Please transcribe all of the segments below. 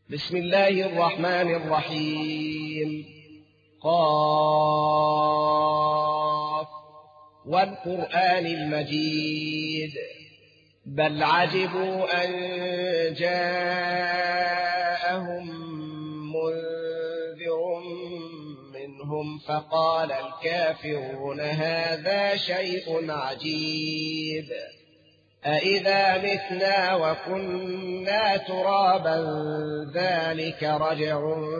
بسم الله الرحمن الرحيم. قاف والقرآن المجيد. بل عجبوا أن جاءهم منذر منهم فقال الكافرون هذا شيء عجيب. أإذا متنا وكنا ترابا ذلك رجع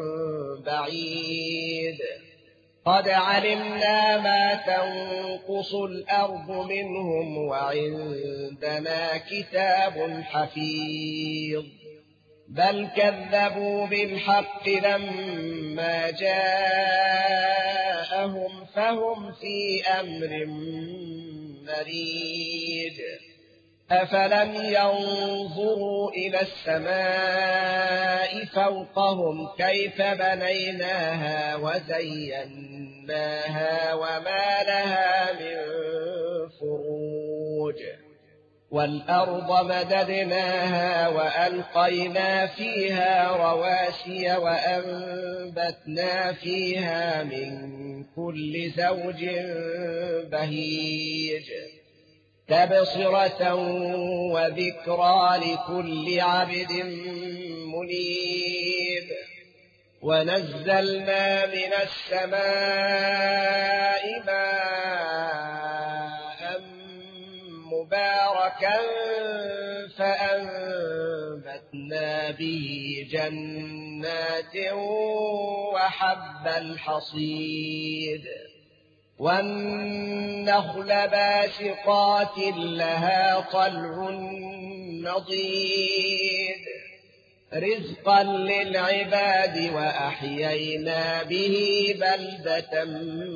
بعيد. قد علمنا ما تنقص الأرض منهم وعندنا كتاب حفيظ. بل كذبوا بالحق لما جاءهم فهم في أمر مريج. أفلم ينظروا إلى السماء فوقهم كيف بنيناها وزيناها وما لها من فروج. والأرض مددناها وألقينا فيها رواسي وأنبتنا فيها من كل زوج بهيج. تبصرة وذكرى لكل عبد منيب. ونزلنا من السماء ماء مباركا فأنبتنا به جنات وحب الحصيد. والنخل باسقات لها طلع نضيد رزقا للعباد وأحيينا به بلدة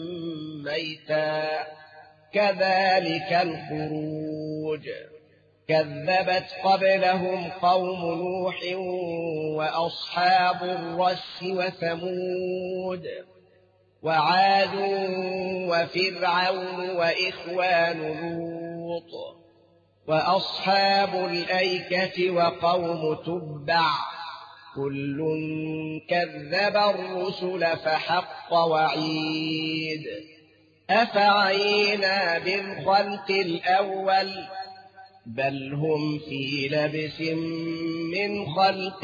ميتا كذلك الخروج. كذبت قبلهم قوم نوح وأصحاب الرس وثمود وعاد وفرعون وإخوان لوط وأصحاب الأيكة وقوم تبع كل كذب الرسل فحق وعيد. أفعينا بالخلق الأول بل هم في لبس من خلق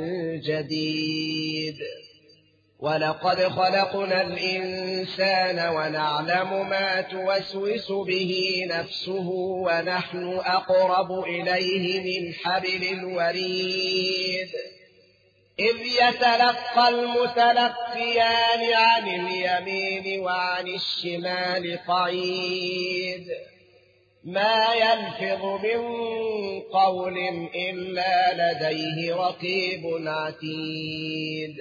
جديد. ولقد خلقنا الإنسان ونعلم ما توسوس به نفسه ونحن أقرب إليه من حبل الوريد. إذ يتلقى المتلقيان عن اليمين وعن الشمال قعيد. ما يلفظ من قول إلا لديه رقيب عتيد.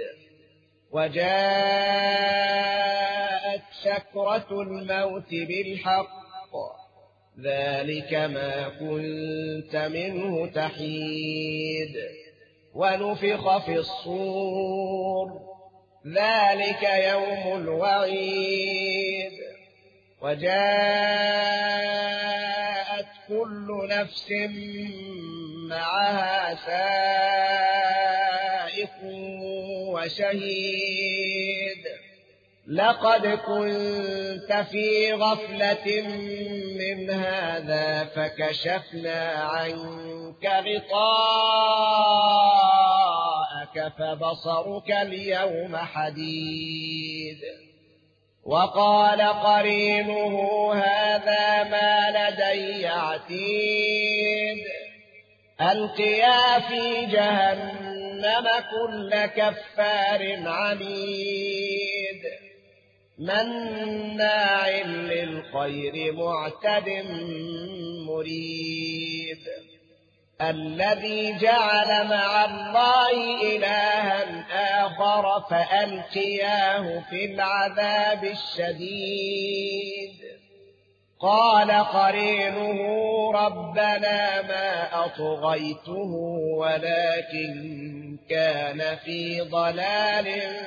وجاءت سكرة الموت بالحق ذلك ما كنت منه تحيد. ونفخ في الصور ذلك يوم الوعيد. وجاءت كل نفس معها سائق وشهيد. لقد كنت في غفلة من هذا فكشفنا عنك غطاءك فبصرك اليوم حديد. وقال قرينه هذا ما لدي عتيد. ألقيا في جهنم كل كفار عنيد مناع للخير معتد مريب. الذي جعل مع الله إلها آخر فألقياه في العذاب الشديد. قال قرينه ربنا ما أطغيته ولكن كان في ضلال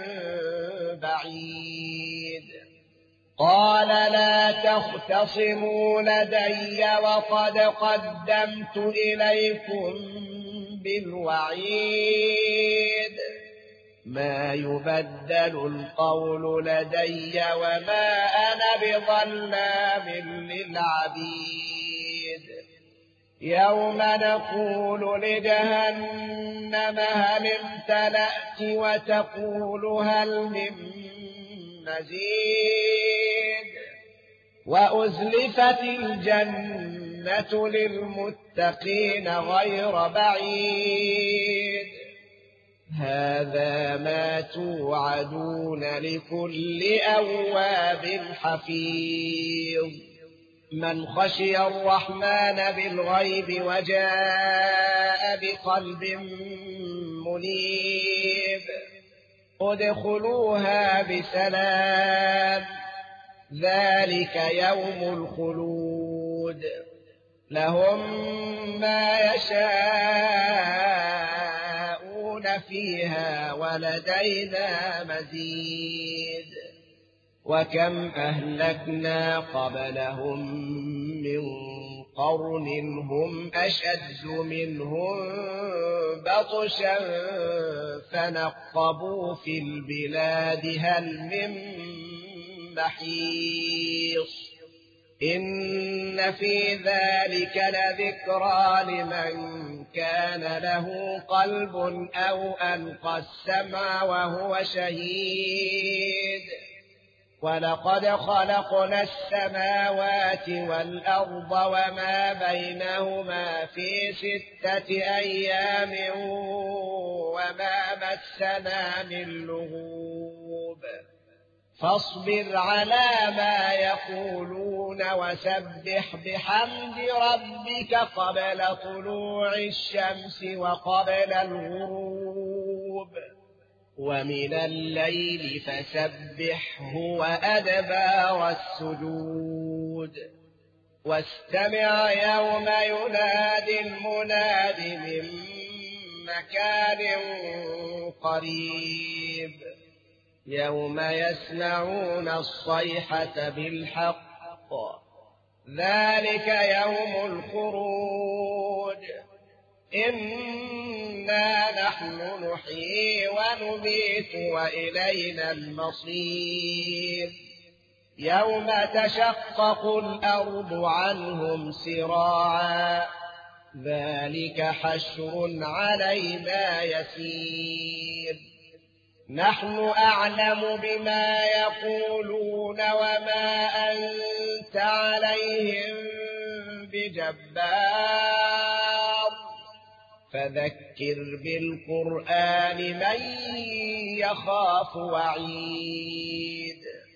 بعيد. قال لا تختصموا لدي وقد قدمت إليكم بالوعيد ما يبدل القول لدي وما أنا بظلام للعبيد يوم نقول لجهنم هل امتلأت وتقول هل من مزيد وأزلفت الجنة للمتقين غير بعيد هذا ما توعدون لكل أواب حفيظ من خشي الرحمن بالغيب وجاء بقلب منيب ادخلوها بسلام ذلك يوم الخلود لهم ما يشاءون فيها ولدينا مزيد وكم أهلكنا قبلهم من قرن هم أشد منهم بطشا فنقبوا في البلاد هل من محيص إن في ذلك لذكرى لمن كان له قلب أو ألقى السمع وهو شهيد ولقد خلقنا السماوات والأرض وما بينهما في 6 أيام وما مسنا من لغوب فاصبر على ما يقولون وسبح بحمد ربك قبل طلوع الشمس وقبل الغروب ومن الليل فسبحه وأدبار السجود واستمع يوم ينادي المناد من مكان قريب يوم يسمعون الصيحة بالحق ذلك يوم الخروج إنا نحن نحيي ونميت وإلينا المصير يوم تشقق الأرض عنهم سراعا ذلك حشر علينا يسير نحن أعلم بما يقولون وما أنت عليهم بجبار فذكر بالقرآن من يخاف وعيد